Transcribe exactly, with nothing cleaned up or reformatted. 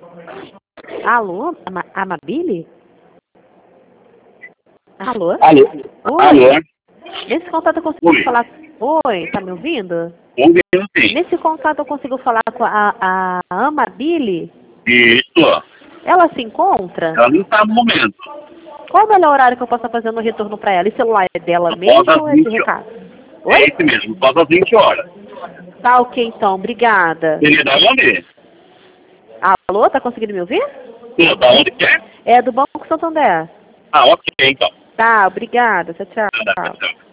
Alô, Ama Amabile? Alô? Alô? Oi. Alô? Nesse contato eu consigo Oi. falar... Oi, tá me ouvindo? Ouvindo sim. Nesse contato eu consigo falar com a, a Amabile? Isso. Ela se encontra? Ela não está no momento. Qual o melhor horário que eu possa fazer no retorno para ela? E o celular é dela Após mesmo as ou é de vinte recado? horas. É Oi? esse mesmo, após as vinte horas. Tá ok então, obrigada. Ele dá onde? Alô, tá conseguindo me ouvir? Pô, da onde que é? É do Banco Santander. Ah, ok, então. Tá, obrigada, tchau, Nada, tchau. tchau.